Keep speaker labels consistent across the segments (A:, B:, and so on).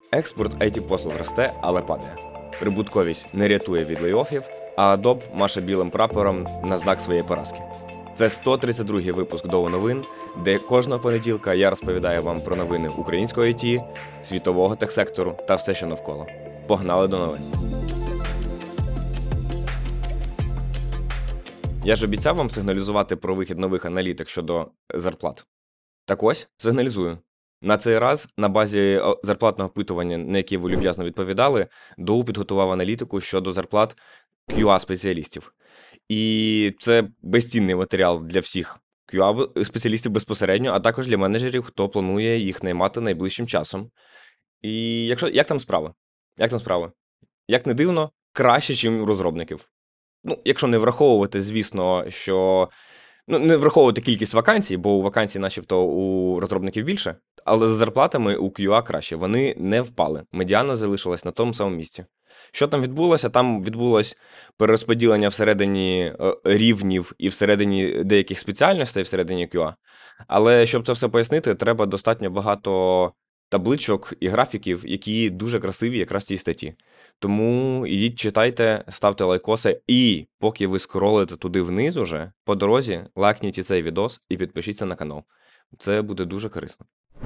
A: Експорт IT-послуг росте, але падає. Прибутковість не рятує від лейофів, а Adobe маше білим прапором на знак своєї поразки. Це 132-й випуск Доу новин, де кожного понеділка я розповідаю вам про новини українського IT, світового техсектору та все, що навколо. Погнали до новин! Я ж обіцяв вам сигналізувати про вихід нових аналітик щодо зарплат. Так ось, сигналізую. На цей раз, на базі зарплатного опитування, на яке ви люб'язно відповідали, Доу підготував аналітику щодо зарплат QA-спеціалістів. І це безцінний матеріал для всіх QA-спеціалістів безпосередньо, а також для менеджерів, хто планує їх наймати найближчим часом. І як там справи? Як там справи? Як не дивно, краще, ніж у розробників. Ну, якщо не враховувати, звісно, що не враховувати кількість вакансій, бо у вакансій начебто у розробників більше, але з зарплатами у QA краще. Вони не впали. Медіана залишилась на тому самому місці. Що там відбулося? Там відбулось перерозподілення всередині рівнів і всередині деяких спеціальностей всередині QA. Але щоб це все пояснити, треба достатньо багато табличок і графіків, які дуже красиві якраз в цій статті. Тому ідіть, читайте, ставте лайкоси, і поки ви скролите туди вниз уже, по дорозі, лайкніть і цей відос і підпишіться на канал. Це буде дуже корисно.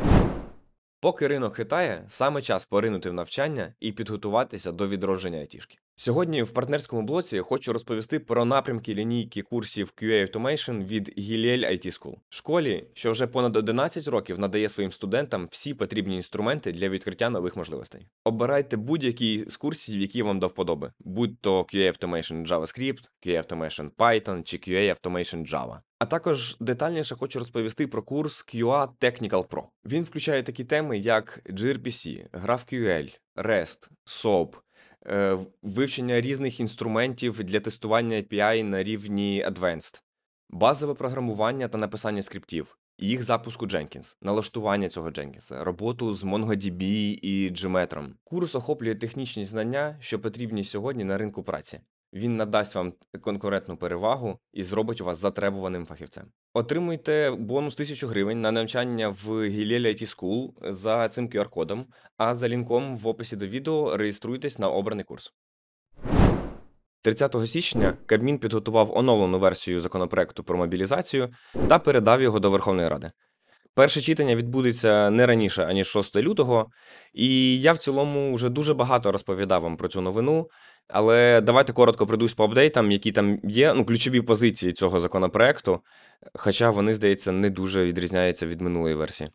A: Поки ринок хитає, саме час поринути в навчання і підготуватися до відродження айтішки. Сьогодні в партнерському блоці хочу розповісти про напрямки лінійки курсів QA Automation від Hillel IT School. Школі, що вже понад 11 років надає своїм студентам всі потрібні інструменти для відкриття нових можливостей. Обирайте будь-який з курсів, які вам до вподоби, будь то QA Automation JavaScript, QA Automation Python чи QA Automation Java. А також детальніше хочу розповісти про курс QA Technical Pro. Він включає такі теми, як gRPC, GraphQL, REST, SOAP, вивчення різних інструментів для тестування API на рівні Advanced, базове програмування та написання скриптів, їх запуск у Jenkins, налаштування цього Jenkins, роботу з MongoDB і Gmetrом. Курс охоплює технічні знання, що потрібні сьогодні на ринку праці. Він надасть вам конкурентну перевагу і зробить вас затребуваним фахівцем. Отримуйте бонус 1000 гривень на навчання в Hillel IT School за цим QR-кодом, а за лінком в описі до відео реєструйтесь на обраний курс. 30 січня Кабмін підготував оновлену версію законопроекту про мобілізацію та передав його до Верховної Ради. Перше читання відбудеться не раніше, аніж 6 лютого, і я в цілому вже дуже багато розповідав вам про цю новину, але давайте коротко пройдусь по апдейтам, які там є, ключові позиції цього законопроекту, хоча вони, здається, не дуже відрізняються від минулої версії.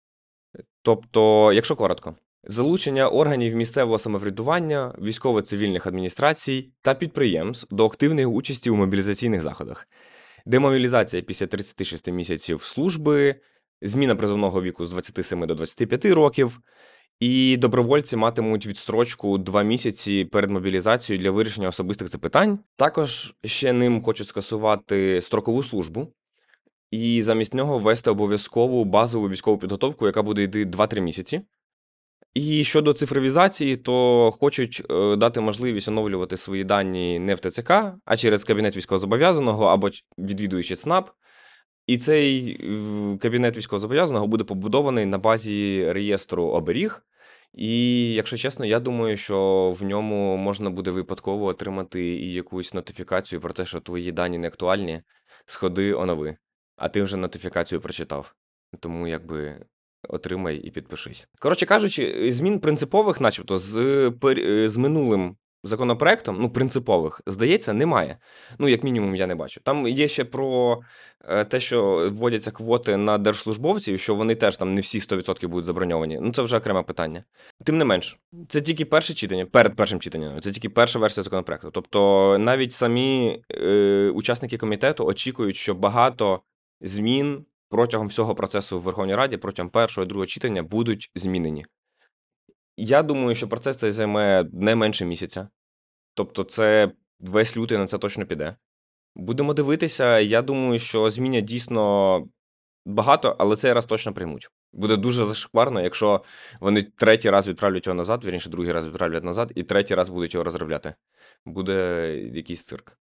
A: Тобто, якщо коротко, залучення органів місцевого самоврядування, військово-цивільних адміністрацій та підприємств до активної участі у мобілізаційних заходах, демобілізація після 36 місяців служби, зміна призовного віку з 27 до 25 років, і добровольці матимуть відстрочку 2 місяці перед мобілізацією для вирішення особистих запитань. Також ще ним хочуть скасувати строкову службу і замість нього ввести обов'язкову базову військову підготовку, яка буде йти 2-3 місяці. І щодо цифровізації, то хочуть дати можливість оновлювати свої дані не в ТЦК, а через кабінет військовозобов'язаного або відвідуючи ЦНАП. І цей кабінет військовозобов'язаного буде побудований на базі реєстру оберіг. І, якщо чесно, я думаю, що в ньому можна буде випадково отримати і якусь нотифікацію про те, що твої дані не актуальні, сходи онови. А ти вже нотифікацію прочитав. Тому отримай і підпишись. Коротше кажучи, змін принципових, начебто, з минулим законопроектом, принципових, здається, немає. Як мінімум, я не бачу. Там є ще про те, що вводяться квоти на держслужбовців, що вони теж там не всі 100% будуть заброньовані. Це вже окреме питання. Тим не менш, це тільки перше читання, перед першим читанням, це тільки перша версія законопроекту. Тобто навіть самі учасники комітету очікують, що багато змін протягом всього процесу в Верховній Раді, протягом першого і другого читання будуть змінені. Я думаю, що процес цей займе не менше місяця. Тобто це весь лютий на це точно піде. Будемо дивитися, я думаю, що змінять дійсно багато, але цей раз точно приймуть. Буде дуже зашкварно, якщо вони третій раз відправлять його назад, вірніше, другий раз відправлять назад, і третій раз будуть його розробляти. Буде якийсь цирк.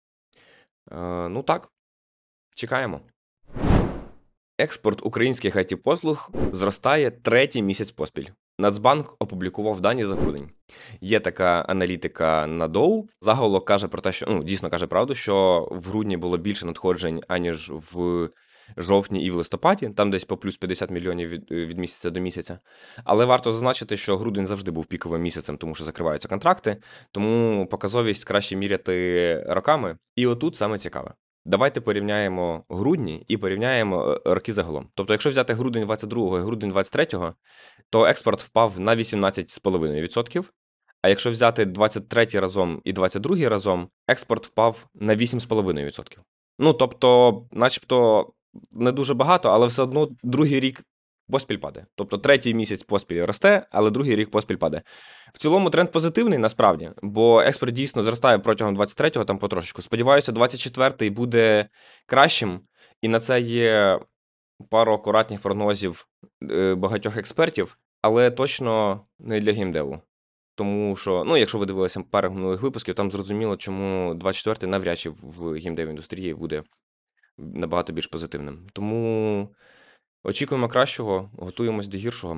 A: Так, чекаємо. Експорт українських IT-послуг зростає третій місяць поспіль. Нацбанк опублікував дані за грудень. Є така аналітика на Доу. Заголовок каже про те, що дійсно каже правду, що в грудні було більше надходжень, аніж в жовтні і в листопаді, там десь по плюс 50 мільйонів від місяця до місяця. Але варто зазначити, що грудень завжди був піковим місяцем, тому що закриваються контракти, тому показовість краще міряти роками. І отут саме цікаве. Давайте порівняємо грудні і порівняємо роки загалом. Тобто, якщо взяти грудень 22-го і грудень 23-го, то експорт впав на 18,5%, а якщо взяти 23-й разом і 22-й разом, експорт впав на 8,5%. Тобто, начебто, не дуже багато, але все одно другий рік поспіль падає. Тобто третій місяць поспіль росте, але другий рік поспіль падає. В цілому тренд позитивний насправді, бо експорт дійсно зростає протягом 23-го там потрошечку. Сподіваюся, 24-й буде кращим, і на це є пару акуратних прогнозів багатьох експертів, але точно не для геймдеву. Тому що, якщо ви дивилися пару минулих випусків, там зрозуміло, чому 24-й навряд чи в геймдев індустрії буде набагато більш позитивним. Тому очікуємо кращого, готуємось до гіршого.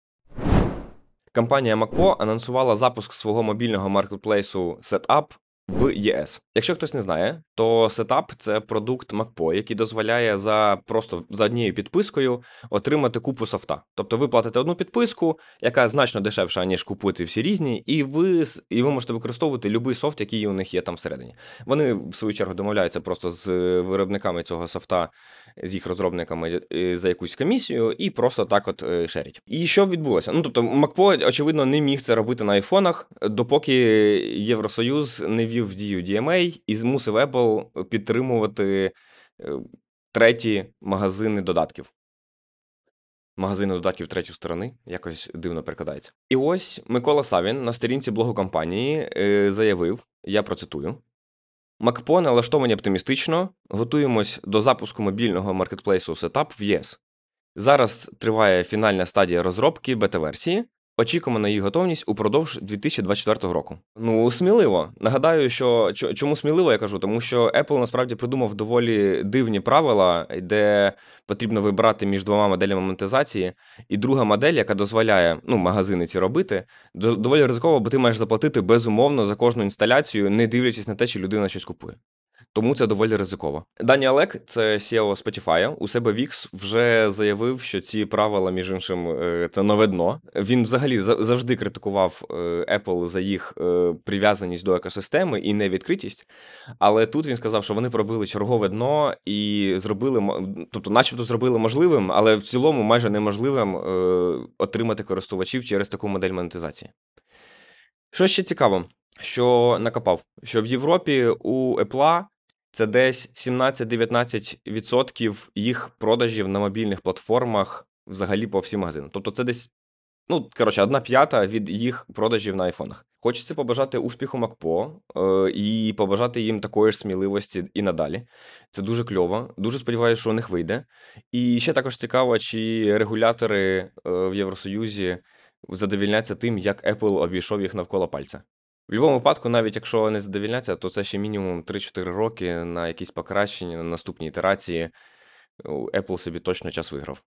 A: Компанія Макпо анонсувала запуск свого мобільного маркетплейсу Setup в ЄС. Якщо хтось не знає, то Setup – це продукт Макпо, який дозволяє просто за однією підпискою отримати купу софта. Тобто ви платите одну підписку, яка значно дешевша, ніж купувати всі різні, і ви можете використовувати будь-який софт, який у них є там всередині. Вони, в свою чергу, домовляються просто з виробниками цього софта, з їх розробниками за якусь комісію, і просто так от шерять. І що відбулося? Тобто Макпо, очевидно, не міг це робити на айфонах, допоки Євросоюз не ввів в дію DMA і змусив Apple підтримувати треті магазини додатків. Магазини додатків третьої сторони, якось дивно перекладається. І ось Микола Савін на сторінці блогу компанії заявив, я процитую: «Макпо налаштовані оптимістично, готуємось до запуску мобільного маркетплейсу Setup в ЄС. Зараз триває фінальна стадія розробки бета-версії. Очікуємо на її готовність упродовж 2024 року». Сміливо. Нагадаю, що чому сміливо, я кажу, тому що Apple насправді придумав доволі дивні правила, де потрібно вибирати між двома моделями монетизації, і друга модель, яка дозволяє, магазини ці робити, доволі ризиково, бо ти маєш заплатити безумовно за кожну інсталяцію, не дивлячись на те, чи людина щось купує. Тому це доволі ризиково. Дані Алек, це CEO Spotify, у себе в X вже заявив, що ці правила, між іншим, це нове дно. Він взагалі завжди критикував Apple за їх прив'язаність до екосистеми і невідкритість. Але тут він сказав, що вони пробили чергове дно і начебто зробили можливим, але в цілому майже неможливим отримати користувачів через таку модель монетизації. Що ще цікаво, що накопав, що в Європі у Apple це десь 17-19% їх продажів на мобільних платформах взагалі по всім магазинам. Тобто це десь, 1/5 від їх продажів на айфонах. Хочеться побажати успіху Макпо і побажати їм такої ж сміливості і надалі. Це дуже кльово. Дуже сподіваюся, що у них вийде. І ще також цікаво, чи регулятори в Євросоюзі задовільняться тим, як Apple обійшов їх навколо пальця. В будь-якому випадку, навіть якщо не задовільняться, то це ще мінімум 3-4 роки на якісь покращення, на наступні ітерації. Apple собі точно час виграв.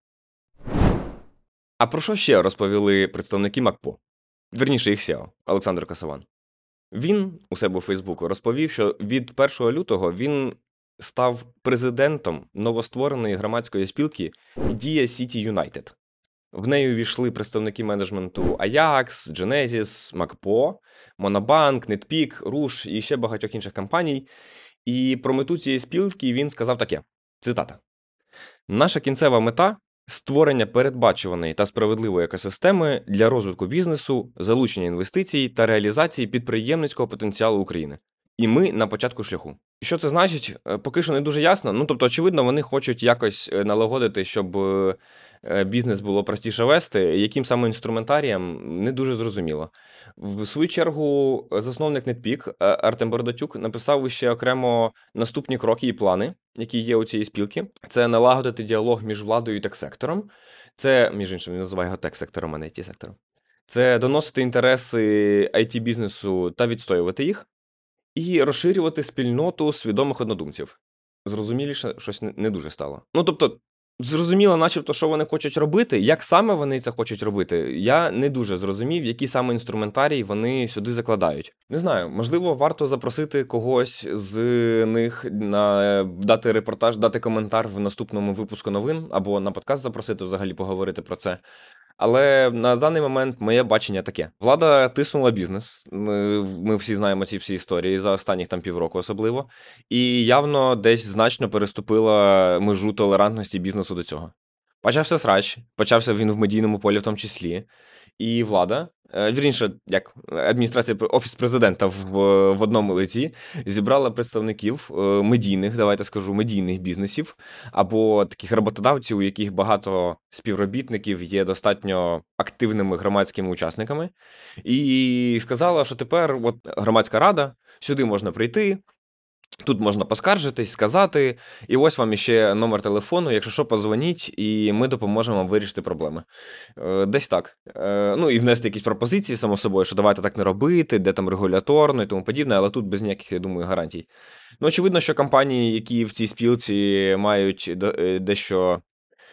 A: А про що ще розповіли представники Макпо? Вірніше, їх CEO, Олександр Касаван. Він у себе у Фейсбуку розповів, що від 1 лютого він став президентом новоствореної громадської спілки Idea City United. В неї увійшли представники менеджменту Ajax, Genesis, Макпо, Monobank, NetPeak, Rush і ще багатьох інших компаній. І про мету цієї спілки він сказав таке, цитата: «Наша кінцева мета – створення передбачуваної та справедливої екосистеми для розвитку бізнесу, залучення інвестицій та реалізації підприємницького потенціалу України. І ми на початку шляху». І що це значить? Поки що не дуже ясно. Тобто, очевидно, вони хочуть якось налагодити, щоб бізнес було простіше вести. Яким саме інструментарієм, не дуже зрозуміло. В свою чергу, засновник NetPeak Артем Бородатюк написав ще окремо наступні кроки і плани, які є у цієї спілки. Це налагодити діалог між владою і тек-сектором. Це, між іншим, він називає його тек-сектором, а не IT-сектором. Це доносити інтереси IT-бізнесу та відстоювати їх. І розширювати спільноту свідомих однодумців. Зрозуміліше щось не дуже стало. Тобто, Зрозуміло, начебто, що вони хочуть робити. Як саме вони це хочуть робити, я не дуже зрозумів, які саме інструментарій вони сюди закладають. Не знаю, можливо, варто запросити когось з них на дати репортаж, дати коментар в наступному випуску новин, або на подкаст запросити взагалі поговорити про це. Але на даний момент моє бачення таке: влада тиснула бізнес. Ми всі знаємо ці всі історії за останніх там півроку, особливо, і явно десь значно переступила межу толерантності бізнесу до цього. Почався срач, почався він в медійному полі, в тому числі. І влада, вірніше, як адміністрація Офіс президента в одному лиці зібрала представників медійних, давайте скажу, медійних бізнесів або таких роботодавців, у яких багато співробітників є достатньо активними громадськими учасниками, і сказала, що тепер от громадська рада, сюди можна прийти. Тут можна поскаржитись, сказати, і ось вам іще номер телефону, якщо що, подзвоніть, і ми допоможемо вам вирішити проблеми. Десь так. Ну і внести якісь пропозиції, само собою, що давайте так не робити, де там регуляторно і тому подібне, але тут без ніяких, я думаю, гарантій. Ну, очевидно, що компанії, які в цій спілці мають дещо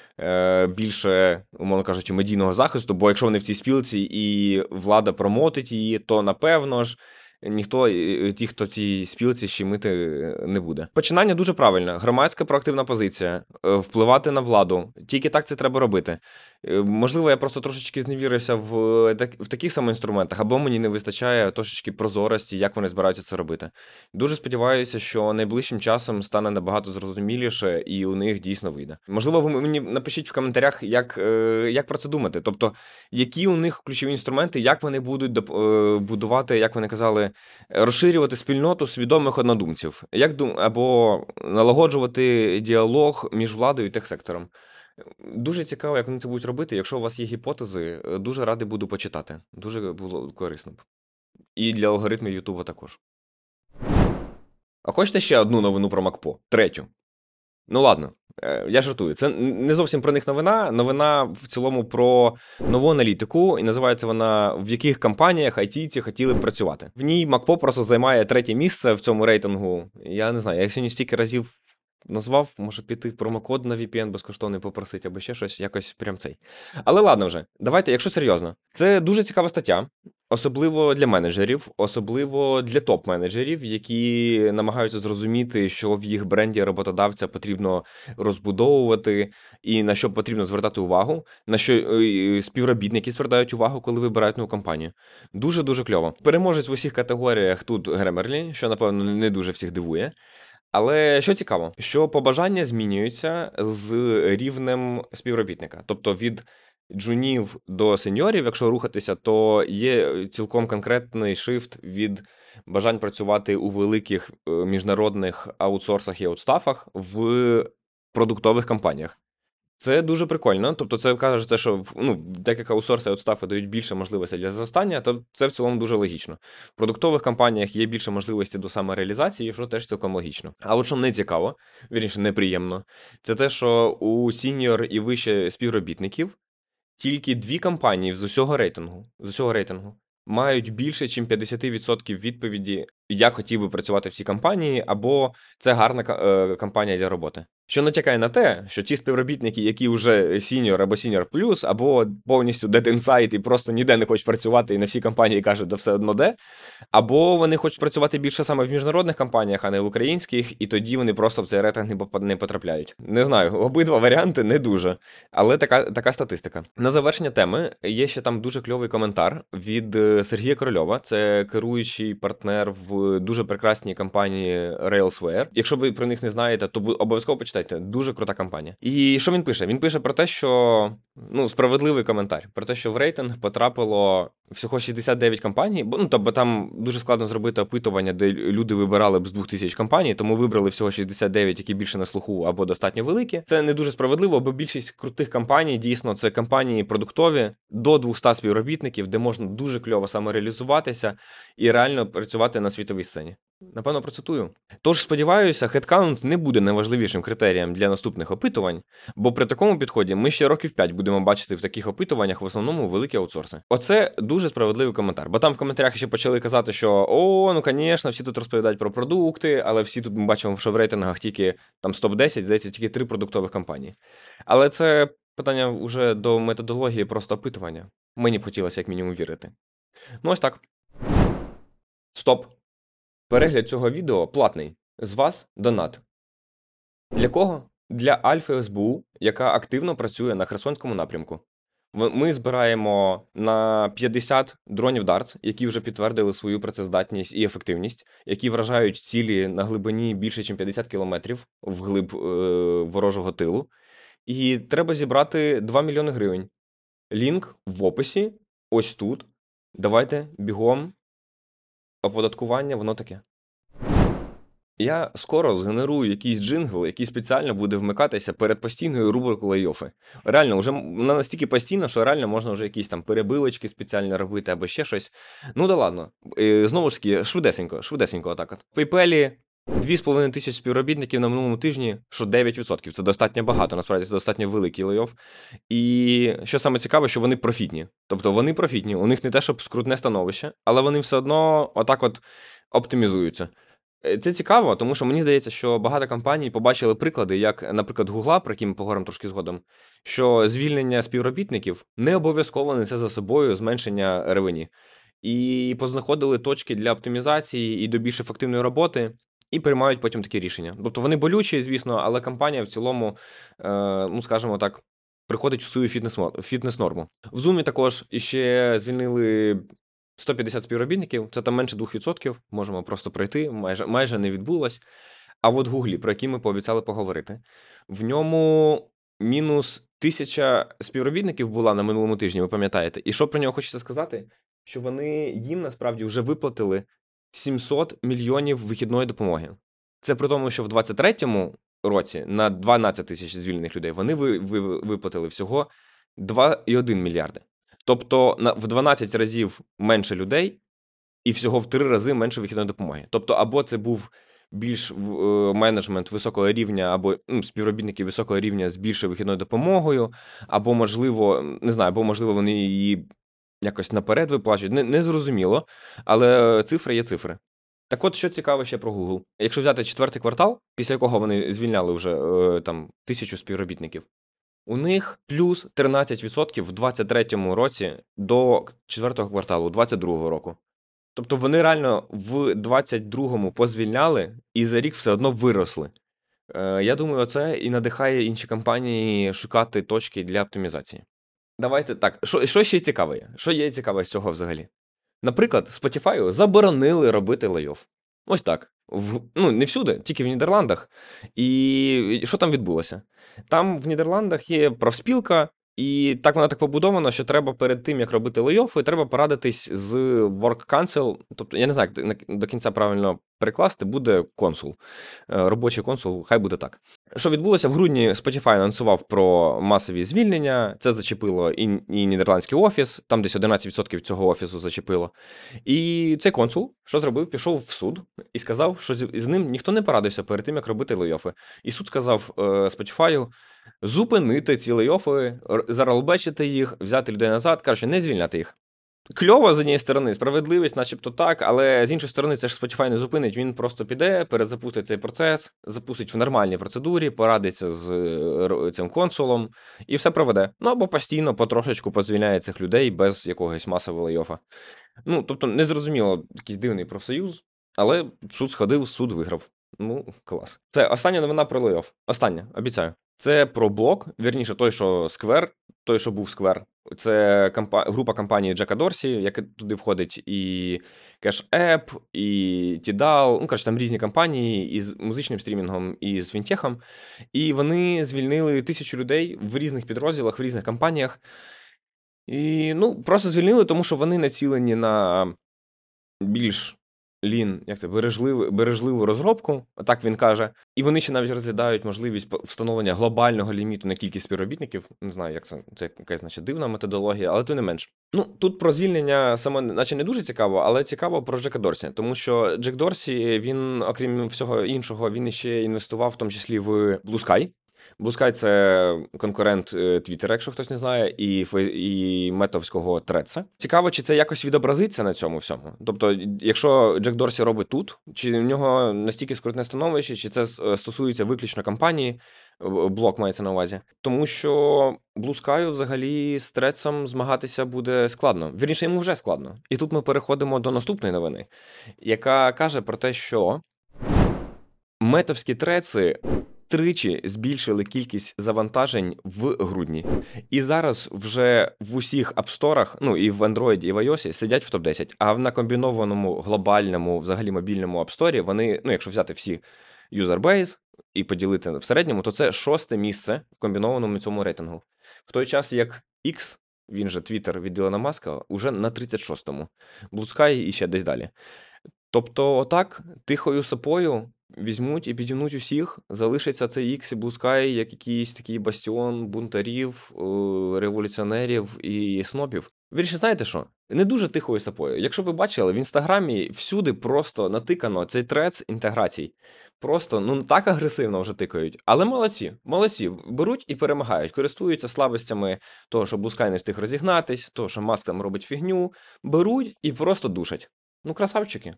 A: більше, умовно кажучи, медійного захисту, бо якщо вони в цій спілці і влада промотить її, то напевно ж ніхто, ті, хто в цій спілці, щемити не буде. Починання дуже правильне. Громадська проактивна позиція, впливати на владу. Тільки так це треба робити. Можливо, я просто трошечки зневірився в таких саме інструментах, або мені не вистачає трошечки прозорості, як вони збираються це робити. Дуже сподіваюся, що найближчим часом стане набагато зрозуміліше і у них дійсно вийде. Можливо, ви мені напишіть в коментарях, як про це думати. Тобто, які у них ключові інструменти, як вони будуть будувати, як вони казали, розширювати спільноту свідомих однодумців, або налагоджувати діалог між владою і техсектором. Дуже цікаво, як вони це будуть робити. Якщо у вас є гіпотези, дуже радий буду почитати. Дуже було корисно б. І для алгоритмів Ютуба також. А хочете ще одну новину про МакПо? Третю. Ну ладно, я жартую. Це не зовсім про них новина. Новина в цілому про нову аналітику, і називається вона «В яких компаніях айтійці хотіли б працювати». В ній МакПо просто займає третє місце в цьому рейтингу. Я не знаю, я сьогодні стільки разів назвав, може піти промокод на VPN безкоштовний попросити, або ще щось, якось прям цей. Але ладно вже, давайте, якщо серйозно. Це дуже цікава стаття, особливо для менеджерів, особливо для топ-менеджерів, які намагаються зрозуміти, що в їх бренді роботодавця потрібно розбудовувати і на що потрібно звертати увагу, на що співробітники звертають увагу, коли вибирають нову компанію. Дуже-дуже кльово. Переможець в усіх категоріях тут Grammarly, що, напевно, не дуже всіх дивує. Але що цікаво, що побажання змінюються з рівнем співробітника. Тобто від джунів до сеньорів, якщо рухатися, то є цілком конкретний шифт від бажань працювати у великих міжнародних аутсорсах і аутстафах в продуктових компаніях. Це дуже прикольно. Тобто це каже те, що так як аутсорси і аутстафи дають більше можливостей для зростання, то це в цілому дуже логічно. В продуктових компаніях є більше можливості до самореалізації, що теж цілком логічно. А от що не цікаво, вірніше, неприємно, це те, що у сіньор і вище співробітників тільки 2 компанії з усього рейтингу мають більше, ніж 50% відповіді «я хотів би працювати в цій компанії» або «це гарна компанія для роботи». Що натякає на те, що ті співробітники, які вже сіньор або сіньор плюс, або повністю dead inside і просто ніде не хочуть працювати і на всі компанії кажуть, да все одно де, або вони хочуть працювати більше саме в міжнародних компаніях, а не в українських, і тоді вони просто в цей рейтинг не потрапляють. Не знаю, обидва варіанти не дуже, але така статистика. На завершення теми є ще там дуже кльовий коментар від Сергія Корольова, це керуючий партнер в дуже прекрасній компанії Railsware. Якщо ви про них не знаєте, то обов'язково почитайте. Дуже крута компанія. І що він пише? Він пише про те, що справедливий коментар, про те, що в рейтинг потрапило всього 69 компаній, бо там дуже складно зробити опитування, де люди вибирали б з 2000 компаній, тому вибрали всього 69, які більше на слуху або достатньо великі. Це не дуже справедливо, бо більшість крутих компаній, дійсно, це компанії продуктові, до 200 співробітників, де можна дуже кльово самореалізуватися і реально працювати на світовому світовій сцені. Напевно, процитую. Тож, сподіваюся, хедкаунт не буде найважливішим критерієм для наступних опитувань, бо при такому підході ми ще років 5 будемо бачити в таких опитуваннях в основному великі аутсорси. Оце дуже справедливий коментар, бо там в коментарях ще почали казати, що ну, звісно, всі тут розповідають про продукти, але всі тут ми бачимо, що в рейтингах тільки там з топ-10, здається, тільки 3 продуктових компанії. Але це питання вже до методології просто опитування. Мені б хотілося як мінімум вірити. Ну ось так. Стоп. Перегляд цього відео платний. З вас донат. Для кого? Для Альфа СБУ, яка активно працює на Херсонському напрямку. Ми збираємо на 50 дронів Darts, які вже підтвердили свою працездатність і ефективність, які вражають цілі на глибині більше, ніж 50 кілометрів вглиб ворожого тилу. І треба зібрати 2 мільйони гривень. Лінк в описі, ось тут. Давайте бігом. Оподаткування, воно таке. Я скоро згенерую якийсь джингл, який спеціально буде вмикатися перед постійною рубрикою лайофи. Реально, вже вона настільки постійна, що реально можна вже якісь там перебивочки спеціально робити або ще щось. Ну да ладно. Знову ж таки, швидесенько отак от. В PayPal 2,5 тисяч співробітників на минулому тижні, що 9%. Це достатньо багато, насправді це достатньо великий лайоф. І що саме цікаве, що вони профітні. Тобто вони профітні, у них не те, щоб скрутне становище, але вони все одно отак от оптимізуються. Це цікаво, тому що мені здається, що багато компаній побачили приклади, як, наприклад, Гугла, про які ми поговоримо трошки згодом, що звільнення співробітників не обов'язково несе за собою зменшення ревені. І познаходили точки для оптимізації і до більш ефективної роботи, і приймають потім такі рішення. Тобто вони болючі, звісно, але компанія в цілому, ну, скажімо так, приходить в свою фітнес-норму. В Zoom також іще звільнили 150 співробітників, це там менше 2%, можемо просто пройти, майже не відбулось. А от Гуглі, про які ми пообіцяли поговорити, в ньому мінус 1000 співробітників була на минулому тижні, ви пам'ятаєте. І що про нього хочеться сказати? Що їм насправді вже виплатили 700 мільйонів вихідної допомоги. Це при тому, що в 2023 році на 12 тисяч звільнених людей вони виплатили всього 2,1 мільярди. Тобто в 12 разів менше людей і всього в 3 рази менше вихідної допомоги. Тобто або це був більш менеджмент високого рівня, або співробітники високого рівня з більшою вихідною допомогою, або, можливо, не знаю, або, можливо, вони її якось наперед виплачують. Не зрозуміло, але цифри є цифри. Так от, що цікаво ще про Google. Якщо взяти 4-й квартал, після якого вони звільняли вже там 1000 співробітників, у них плюс 13% в 2023 році до 4-го кварталу 2022 року. Тобто вони реально в 2022-му позвільняли і за рік все одно виросли. Я думаю, це і надихає інші компанії шукати точки для оптимізації. Давайте так, що ще цікаве є? Що є цікаве з цього взагалі? Наприклад, Spotify заборонили робити лейоф. Ось так. Не всюди, тільки в Нідерландах. І що там відбулося? Там в Нідерландах є профспілка, і так вона так побудована, що треба перед тим, як робити лейофи, треба порадитись з Work Council. Тобто, я не знаю, як до кінця правильно перекласти, буде консул. Робочий консул, хай буде так. Що відбулося? В грудні Spotify анонсував про масові звільнення. Це зачепило і нідерландський офіс, там десь 11% цього офісу зачепило. І цей консул, що зробив? Пішов в суд і сказав, що з ним ніхто не порадився перед тим, як робити лейофи. І суд сказав Spotify зупинити ці лейофи, заролбечити їх, взяти людей назад, коротше, не звільняти їх. Кльово, з однієї сторони, справедливість, начебто так, але з іншої сторони, це ж Spotify не зупинить, він просто піде, перезапустить цей процес, запустить в нормальній процедурі, порадиться з цим консулом і все проведе. Ну, або постійно, потрошечку позвільняє цих людей без якогось масового лейофа. Тобто, незрозуміло, якийсь дивний профсоюз, але суд сходив, суд виграв. Клас. Це остання новина про лейоф. Остання, обіцяю. Це про блок, вірніше, той, що Square, той, що був Square. Це група компанії Джека Дорсі, яка туди входить і Cash App, і Tidal, там різні компанії із музичним стрімінгом, і з фінтехом. І вони звільнили 1000 людей в різних підрозділах, в різних компаніях. І, просто звільнили, тому що вони націлені на більш як це, бережливу розробку, так він каже. І вони ще навіть розглядають можливість встановлення глобального ліміту на кількість співробітників. Не знаю, як це якась, значить, дивна методологія, але тим не менш. Ну, тут про звільнення саме, наче не дуже цікаво, але цікаво про Джека Дорсі. Тому що Джек Дорсі, він, окрім всього іншого, він ще інвестував в тому числі в Blue Sky. Blue Sky – це конкурент Twitter, якщо хтось не знає, і метовського Threads. Цікаво, чи це якось відобразиться на цьому всьому. Тобто, якщо Джек Дорсі робить тут, чи в нього настільки скрутне становище, чи це стосується виключно компанії, блок мається на увазі. Тому що Blue Sky взагалі з Threads змагатися буде складно. Вірніше, йому вже складно. І тут ми переходимо до наступної новини, яка каже про те, що метовські Threads тричі збільшили кількість завантажень в грудні. І зараз вже в усіх апсторах, ну і в Android, і в iOS сидять в топ-10. А на комбінованому глобальному, взагалі мобільному апсторі вони, ну якщо взяти всі юзербейс і поділити в середньому, то це 6-те місце в комбінованому цьому рейтингу. В той час як X, він же Twitter від Ілона Маска, уже на 36-му. Blue Sky і ще десь далі. Тобто, отак, тихою сапою візьмуть і підімнуть усіх, залишиться цей X і Blue Sky як якийсь такий бастіон бунтарів, революціонерів і снобів. Вірніше, знаєте що? Не дуже тихою сапою. Якщо ви бачили, в Інстаграмі всюди просто натикано цей Threads інтеграцій. Просто, ну, так агресивно вже тикають. Але молодці, беруть і перемагають, користуються слабостями того, що Blue Sky не встиг розігнатись, того, що Маск там робить фігню, беруть і просто душать. Ну, красавчики.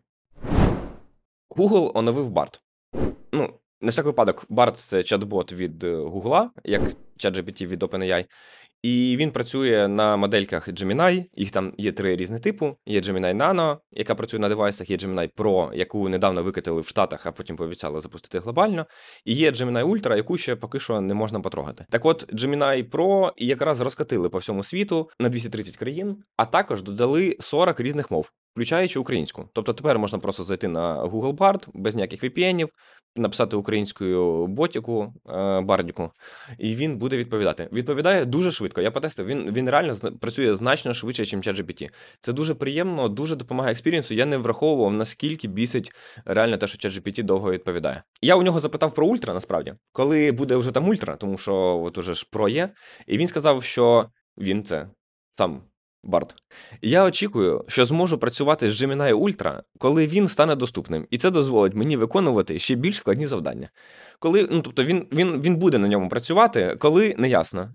A: Google оновив Bard. Ну, на всяк випадок, Bard – це чат-бот від Google, як ChatGPT від OpenAI. І він працює на модельках Gemini, їх там є 3 різні типу. Є Gemini Nano, яка працює на девайсах, є Gemini Pro, яку недавно викатили в Штатах, а потім пообіцяли запустити глобально. І є Gemini Ultra, яку ще поки що не можна потрогати. Так от, Gemini Pro якраз розкатили по всьому світу на 230 країн, а також додали 40 різних мов, включаючи українську. Тобто тепер можна просто зайти на Google Bard без ніяких VPN-ів, написати українською ботіку, бардіку, і він буде відповідати. Відповідає дуже швидко. Я потестив, він реально працює значно швидше, ніж ChatGPT. Це дуже приємно, дуже допомагає експірієнсу. Я не враховував, наскільки бісить реально те, що ChatGPT довго відповідає. Я у нього запитав про ультра, насправді, коли буде вже там ультра, тому що от уже ж Pro є, і він сказав, що він це сам Bard. Я очікую, що зможу працювати з Gemini Ultra, коли він стане доступним, і це дозволить мені виконувати ще більш складні завдання. Коли, ну, тобто він буде на ньому працювати, коли не ясно.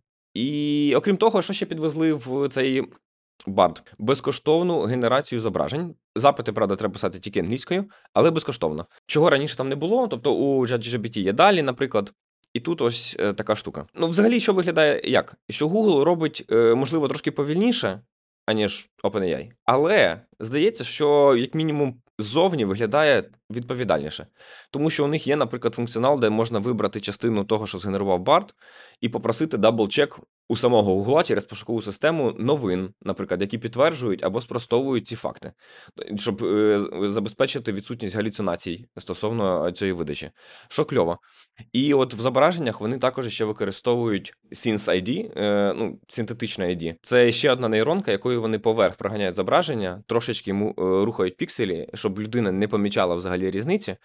A: І окрім того, що ще підвезли в цей Bard? Безкоштовну генерацію зображень. Запити, правда, треба писати тільки англійською, але безкоштовно. Чого раніше там не було, тобто у ChatGPT є далі, наприклад. І тут ось така штука. Ну, взагалі, що виглядає як? Що Google робить, можливо, трошки повільніше, аніж OpenAI. Але здається, що, як мінімум, ззовні виглядає відповідальніше. Тому що у них є, наприклад, функціонал, де можна вибрати частину того, що згенерував Bard, і попросити дабл-чек у самого Google через пошукову систему новин, наприклад, які підтверджують або спростовують ці факти, щоб забезпечити відсутність галюцинацій стосовно цієї видачі. Що кльово. І от в зображеннях вони також ще використовують SynthID, ну, синтетичне ID. Це ще одна нейронка, якою вони поверх проганяють зображення, трошечки рухають пікселі, щоб людина не помічала взагалі різниці,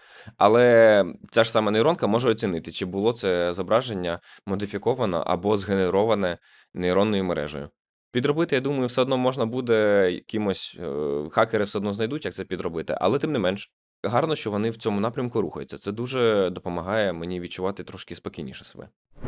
A: але ця ж сама нейронка може оцінити, чи було це зображення модифіковано або згенероване нейронною мережею. Підробити, я думаю, все одно можна буде якимось, хакери все одно знайдуть, як це підробити, але тим не менш, гарно, що вони в цьому напрямку рухаються. Це дуже допомагає мені відчувати трошки спокійніше себе.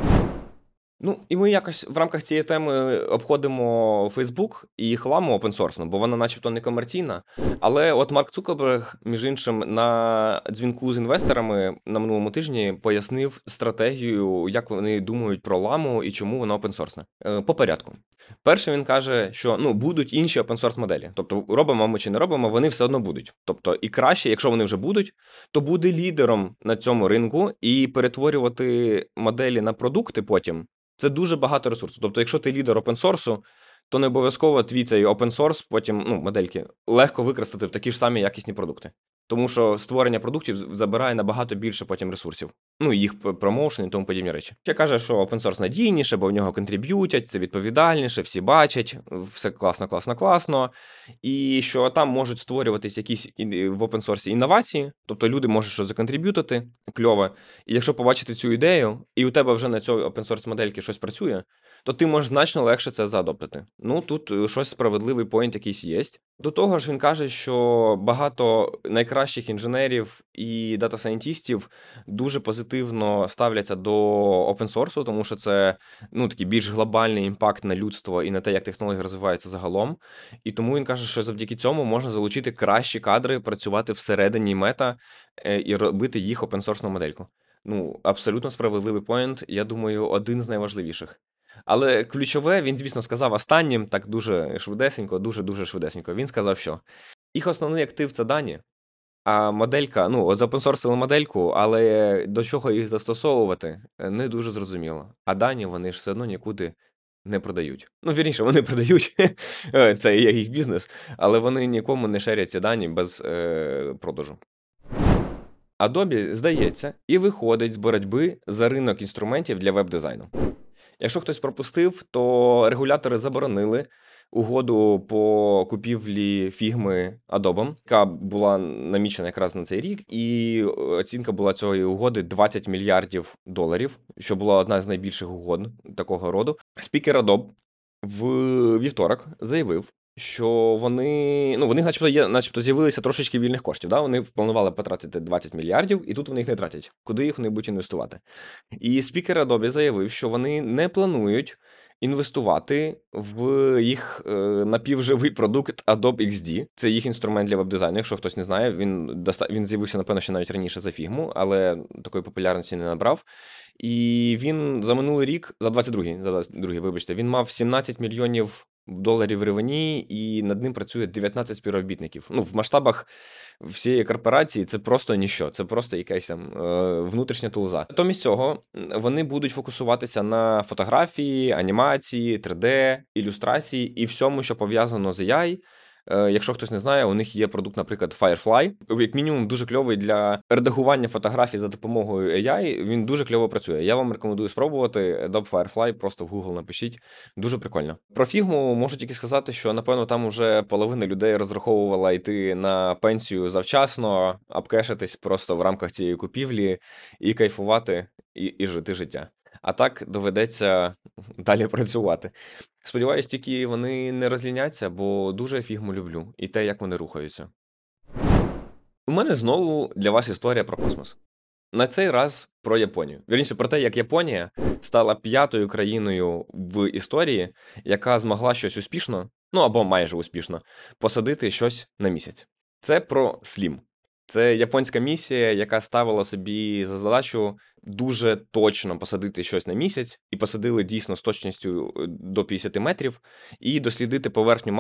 A: Ну, і ми якось в рамках цієї теми обходимо Facebook і хламу опенсорсну, бо вона начебто не комерційна. Але от Марк Цукерберг, між іншим, на дзвінку з інвесторами на минулому тижні пояснив стратегію, як вони думають про ламу і чому вона опенсорсна. По порядку. Перше, він каже, що будуть інші опенсорс моделі. Тобто, робимо ми чи не робимо, вони все одно будуть. Тобто, і краще, якщо вони вже будуть, то буде лідером на цьому ринку і перетворювати моделі на продукти потім. Це дуже багато ресурсу. Тобто, якщо ти лідер опенсорсу, то не обов'язково твій цей опенсорс потім, модельки, легко використати в такі ж самі якісні продукти. Тому що створення продуктів забирає набагато більше потім ресурсів. Ну, і їх промоушен і тому подібні речі. Ще каже, що open source надійніше, бо в нього контриб'ютять, це відповідальніше, всі бачать, все класно, класно, класно. І що там можуть створюватись якісь в open source інновації, тобто люди можуть щось законтриб'ютити, кльове. І якщо побачити цю ідею, і у тебе вже на цій open source модельки щось працює, то ти можеш значно легше це заадоптити. Ну, тут щось справедливий поінт якийсь є. До того ж, він каже, що багато найкращих інженерів і дата-сайентістів дуже позитивно ставляться до опенсорсу, тому що це такий більш глобальний імпакт на людство і на те, як технології розвиваються загалом. І тому він каже, що завдяки цьому можна залучити кращі кадри, працювати всередині мета і робити їх опенсорсну модельку. Ну, абсолютно справедливий поінт, я думаю, один з найважливіших. Але ключове, він, звісно, сказав останнім, так дуже швидесенько, дуже-дуже швидесенько. Він сказав, що їх основний актив – це дані, а моделька, от заопенсорсили модельку, але до чого їх застосовувати, не дуже зрозуміло. А дані вони ж все одно нікуди не продають. Ну, вірніше, вони продають, це є їх бізнес, але вони нікому не шерять ці дані без продажу. Adobe, здається, і виходить з боротьби за ринок інструментів для веб-дизайну. Якщо хтось пропустив, то регулятори заборонили угоду по купівлі фігми Adobe, яка була намічена якраз на цей рік, і оцінка була цієї угоди $20 мільярдів, що була одна з найбільших угод такого роду. Спікер Adobe в вівторок заявив, що вони начебто з'явилися трошечки вільних коштів. Да? Вони планували потратити 20 мільярдів, і тут вони їх не тратять. Куди їх вони будуть інвестувати? І спікер Adobe заявив, що вони не планують інвестувати в їх напівживий продукт Adobe XD. Це їх інструмент для веб-дизайну. Якщо хтось не знає, він з'явився, напевно, ще навіть раніше за фігму, але такої популярності не набрав. І він за минулий рік, за 22-й, вибачте, він мав $17 мільйонів ревені, і над ним працює 19 співробітників. Ну, в масштабах всієї корпорації це просто ніщо, це просто якась там внутрішня тулза. Натомість цього вони будуть фокусуватися на фотографії, анімації, 3D, ілюстрації і всьому, що пов'язано з AI. Якщо хтось не знає, у них є продукт, наприклад, Firefly. Як мінімум, дуже кльовий для редагування фотографій за допомогою AI. Він дуже кльово працює. Я вам рекомендую спробувати. Adobe Firefly, просто в Google напишіть. Дуже прикольно. Про фігму можу тільки сказати, що, напевно, там уже половина людей розраховувала йти на пенсію завчасно, обкешитись просто в рамках цієї купівлі і кайфувати, і жити життя. А так доведеться далі працювати. Сподіваюсь, тільки вони не розліняться, бо дуже фігму люблю. І те, як вони рухаються. У мене знову для вас історія про космос. На цей раз про Японію. Вірніше, про те, як Японія стала 5-ю країною в історії, яка змогла щось успішно, або майже успішно, посадити щось на місяць. Це про SLIM. Це японська місія, яка ставила собі за задачу дуже точно посадити щось на місяць, і посадили дійсно з точністю до 50 метрів, і дослідити поверхню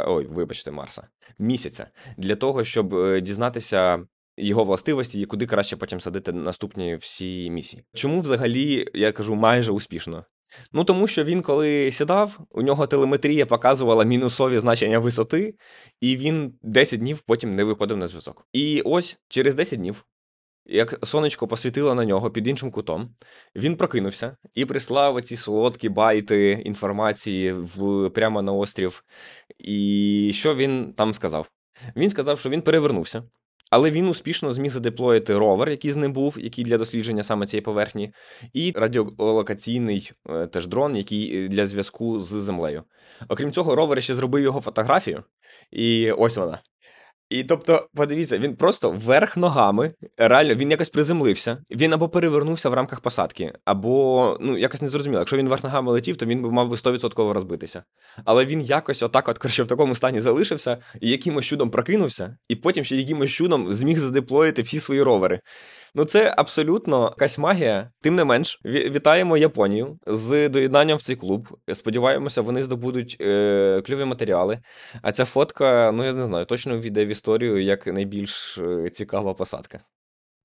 A: місяця, для того, щоб дізнатися його властивості і куди краще потім садити наступні всі місії. Чому взагалі, я кажу, майже успішно? Тому що він, коли сідав, у нього телеметрія показувала мінусові значення висоти, і він 10 днів потім не виходив на зв'язок. І ось через 10 днів, як сонечко посвітило на нього під іншим кутом, він прокинувся і прислав ці солодкі байти інформації прямо на острів. І що він там сказав? Він сказав, що він перевернувся. Але він успішно зміг задеплоїти ровер, який з ним був, який для дослідження саме цієї поверхні, і радіолокаційний теж дрон, який для зв'язку з землею. Окрім цього, ровер ще зробив його фотографію, і ось вона. І тобто, подивіться, він просто вверх ногами, реально, він якось приземлився, він або перевернувся в рамках посадки, або, якось незрозуміло. Якщо він вверх ногами летів, то він мав би 100% розбитися. Але він якось коротше, в такому стані залишився, і якимось чудом прокинувся, і потім ще якимось чудом зміг задеплоїти всі свої ровери. Це абсолютно якась магія. Тим не менш, вітаємо Японію з доєднанням в цей клуб. Сподіваємося, вони здобудуть кльові матеріали. А ця фотка, я не знаю, точно ввійде в історію як найбільш цікава посадка.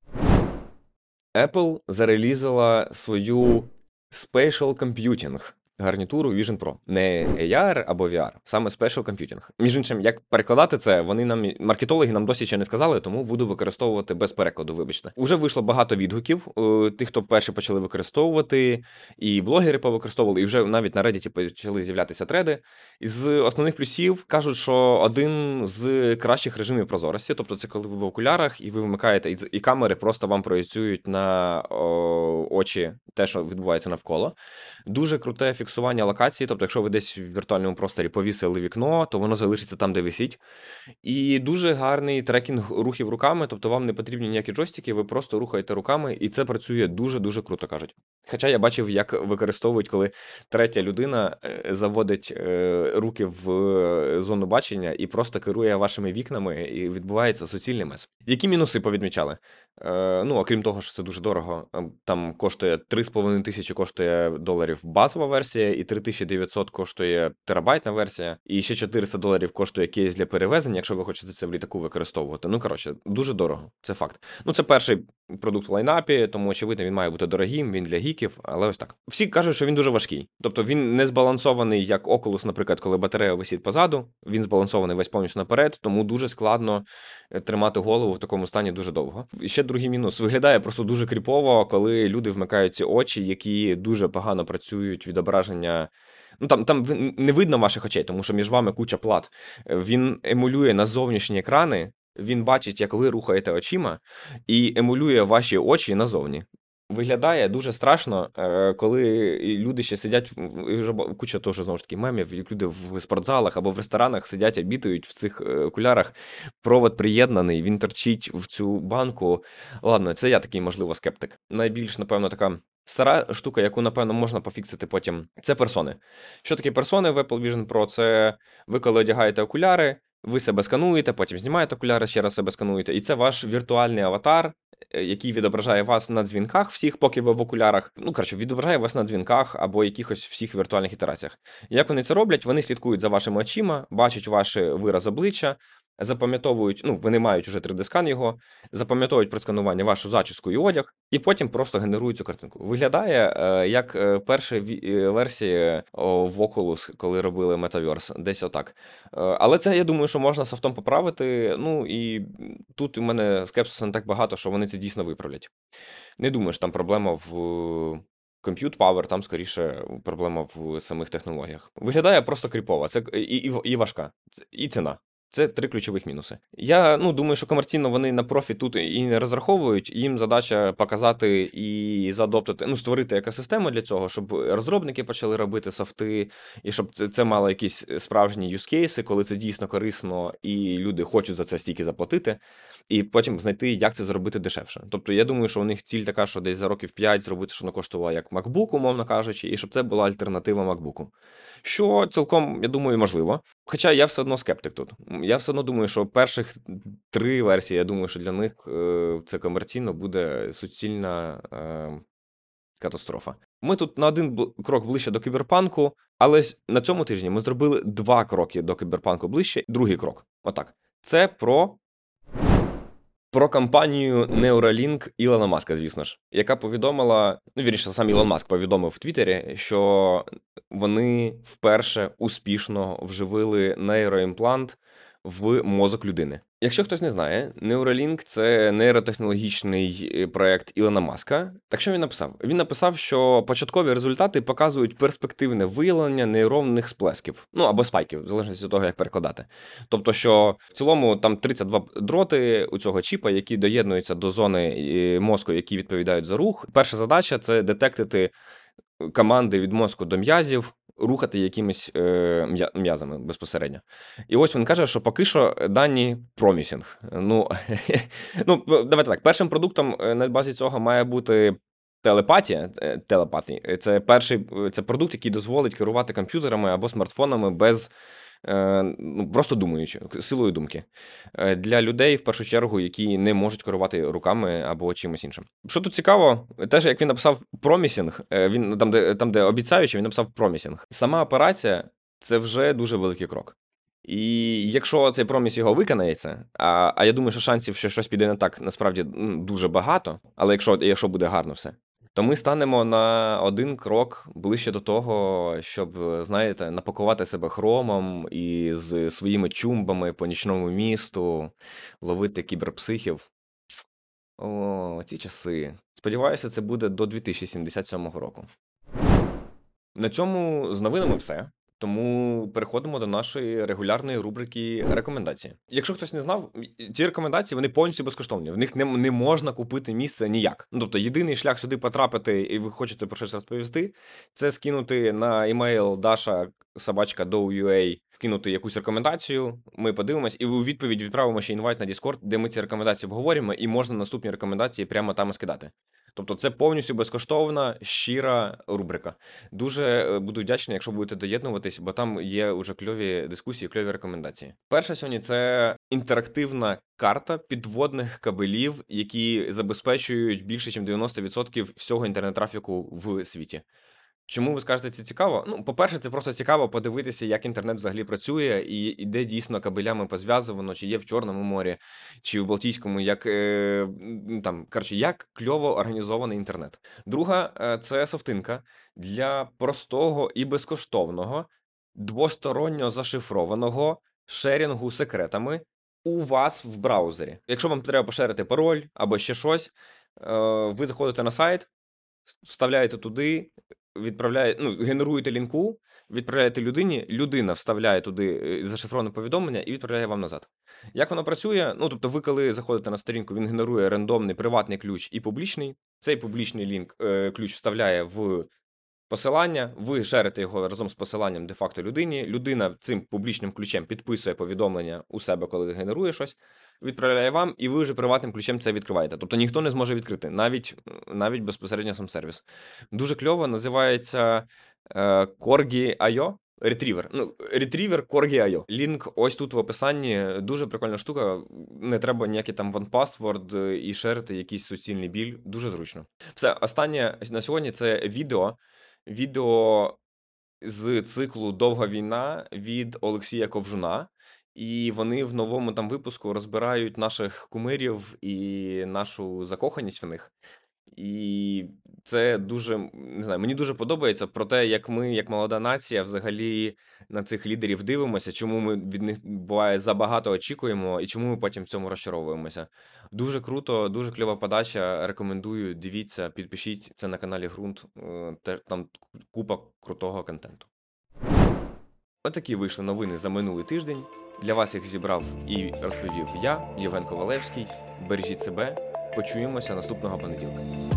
A: Apple зарелізила свою Spatial Computing. гарнітуру Vision Pro. Не AR або VR, саме Special Computing. Між іншим, як перекладати це, маркетологи нам досі ще не сказали, тому буду використовувати без перекладу, вибачте. Уже вийшло багато відгуків, тих, хто перші почали використовувати, і блогери повикористовували, і вже навіть на Reddit почали з'являтися треди. З основних плюсів кажуть, що один з кращих режимів прозорості, тобто це коли ви в окулярах і ви вимикаєте, і камери просто вам проєцюють на очі те, що відбувається навколо. Дуже круте фіксування локації, тобто якщо ви десь в віртуальному просторі повісили вікно, то воно залишиться там, де висить. І дуже гарний трекінг рухів руками, тобто вам не потрібні ніякі джойстики, ви просто рухаєте руками, і це працює дуже-дуже круто, кажуть. Хоча я бачив, як використовують, коли третя людина заводить руки в зону бачення і просто керує вашими вікнами, і відбувається суцільний мес. Які мінуси повідмічали? Окрім того, що це дуже дорого, там коштує 3,5 тисячі коштує доларів базова версія, і 3900 коштує терабайтна версія, і ще $400 коштує кейс для перевезення, якщо ви хочете це в літаку використовувати. Дуже дорого, це факт. Це перший продукт в лайнапі, тому, очевидно, він має бути дорогим, він для гіків, але ось так. Всі кажуть, що він дуже важкий. Тобто він не збалансований, як Oculus, наприклад, коли батарея висить позаду, він збалансований весь повністю наперед, тому дуже складно тримати голову в такому стані дуже довго. І ще другий мінус. Виглядає просто дуже кріпово, коли люди вмикають ці очі, які дуже погано працюють, відображення. Там не видно ваших очей, тому що між вами куча плат. Він емулює на зовнішні екрани, він бачить, як ви рухаєте очима, і емулює ваші очі назовні. Виглядає дуже страшно, коли люди ще сидять, і вже куча теж, знову ж таки, мемів, як люди в спортзалах або в ресторанах сидять, обітують в цих окулярах, провод приєднаний, він торчить в цю банку. Ладно, це я такий, можливо, скептик. Найбільш, напевно, така стара штука, яку, напевно, можна пофіксити потім, це персони. Що таке персони в Apple Vision Pro? Це ви, коли одягаєте окуляри, ви себе скануєте, потім знімаєте окуляри, ще раз себе скануєте, і це ваш віртуальний аватар, який відображає вас на дзвінках всіх, поки ви в окулярах. Відображає вас на дзвінках або якихось всіх віртуальних ітераціях. Як вони це роблять? Вони слідкують за вашими очима, бачать ваш вираз обличчя, запам'ятовують, вони мають уже 3D-скан його, запам'ятовують про сканування вашу зачіску і одяг, і потім просто генерують цю картинку. Виглядає як перші версії в Oculus, коли робили Metaverse, десь отак. Але це, я думаю, що можна софтом поправити, і тут у мене скепсису не так багато, що вони це дійсно виправлять. Не думаю, що там проблема в Compute Power, там скоріше проблема в самих технологіях. Виглядає просто кріпово, це і важка, і ціна. Це 3 ключових мінуси. Я думаю, що комерційно вони на профіт тут і не розраховують. Їм задача показати і заадоптити, створити екосистему для цього, щоб розробники почали робити софти, і щоб це мало якісь справжні юзкейси, коли це дійсно корисно, і люди хочуть за це стільки заплатити, і потім знайти, як це зробити дешевше. Тобто я думаю, що у них ціль така, що десь за років 5 зробити, що воно коштувало як MacBook, умовно кажучи, і щоб це була альтернатива MacBook. Що цілком, я думаю, можливо. Хоча я все одно скептик тут. Я все одно думаю, що перших 3 версії, я думаю, що для них це комерційно буде суцільна катастрофа. Ми тут на один крок ближче до кіберпанку, але на цьому тижні ми зробили 2 кроки до кіберпанку ближче. Другий крок. Отак. Це про компанію Neuralink Ілона Маска, звісно ж, яка повідомила, сам Ілон Маск повідомив в Твіттері, що вони вперше успішно вживили нейроімплант в мозок людини. Якщо хтось не знає, Neuralink – це нейротехнологічний проєкт Ілона Маска. Так що він написав? Він написав, що початкові результати показують перспективне виявлення нейронних сплесків. Або спайків, в залежності від того, як перекладати. Тобто, що в цілому там 32 дроти у цього чіпа, які доєднуються до зони мозку, які відповідають за рух. Перша задача – це детектити команди від мозку до м'язів, рухати якимись м'язами безпосередньо. І ось він каже, що поки що дані промісінг. Давайте так. Першим продуктом на базі цього має бути телепатія. Це продукт, який дозволить керувати комп'ютерами або смартфонами без просто думаючи, силою думки. Для людей, в першу чергу, які не можуть керувати руками або чимось іншим. Що тут цікаво, теж як він написав промісінг, він там, де обіцяючи, він написав промісінг. Сама операція – це вже дуже великий крок. І якщо цей проміс його виконається, а я думаю, що шансів, що щось піде не так, насправді дуже багато, але якщо буде гарно все, то ми станемо на один крок ближче до того, щоб, знаєте, напакувати себе хромом і з своїми чумбами по нічному місту ловити кіберпсихів. О, ці часи. Сподіваюся, це буде до 2077 року. На цьому з новинами все. Тому переходимо до нашої регулярної рубрики рекомендації. Якщо хтось не знав, ці рекомендації вони повністю безкоштовні. В них не можна купити місце ніяк. Ну, тобто, єдиний шлях сюди потрапити, і ви хочете про щось розповісти, це скинути на емейл dasha@do.ua, кинути якусь рекомендацію. Ми подивимось, і у відповідь відправимо ще інвайт на Discord, де ми ці рекомендації обговоримо, і можна наступні рекомендації прямо там і скидати. Тобто, це повністю безкоштовна, щира рубрика. Дуже буду вдячний, якщо будете доєднуватись, бо там є уже кльові дискусії, кльові рекомендації. Перша сьогодні це інтерактивна карта підводних кабелів, які забезпечують більше, ніж 90% всього інтернет-трафіку в світі. Чому ви скажете, це цікаво? Ну, по-перше, це просто цікаво подивитися, як інтернет взагалі працює, і де дійсно кабелями позв'язано, чи є в Чорному морі, чи в Балтійському, як як кльово організований інтернет. Друга це софтинка для простого і безкоштовного, двосторонньо зашифрованого шерінгу секретами у вас в браузері. Якщо вам треба поширити пароль або ще щось, ви заходите на сайт, вставляєте туди. Генеруєте лінку, відправляєте людині, людина вставляє туди зашифроване повідомлення і відправляє вам назад. Як воно працює? Ну, тобто, ви коли заходите на сторінку, він генерує рандомний приватний ключ і публічний. Цей публічний ключ вставляє в посилання, ви шерите його разом з посиланням де-факто людині. Людина цим публічним ключем підписує повідомлення у себе, коли генерує щось, відправляє вам, і ви вже приватним ключем це відкриваєте. Тобто ніхто не зможе відкрити, навіть безпосередньо сам сервіс. Дуже кльово, називається Corgi.io. Retriever. Retriever Corgi.io. Лінк ось тут в описанні. Дуже прикольна штука. Не треба ніякий там OnePassword і шерити якийсь суцільний біль. Дуже зручно. Все, останнє на сьогодні це відео. Відео з циклу «Довга війна» від Олексія Ковжуна. І вони в новому там випуску розбирають наших кумирів і нашу закоханість в них. І це дуже, не знаю, мені дуже подобається про те, як ми, як молода нація, взагалі на цих лідерів дивимося, чому ми від них, буває, забагато очікуємо і чому ми потім в цьому розчаровуємося. Дуже круто, дуже кльова подача, рекомендую, дивіться, підпишіть, це на каналі Ґрунт, там купа крутого контенту. Отакі вийшли новини за минулий тиждень. Для вас їх зібрав і розповів я, Євген Ковалевський. Бережіть себе, почуємося наступного понеділка.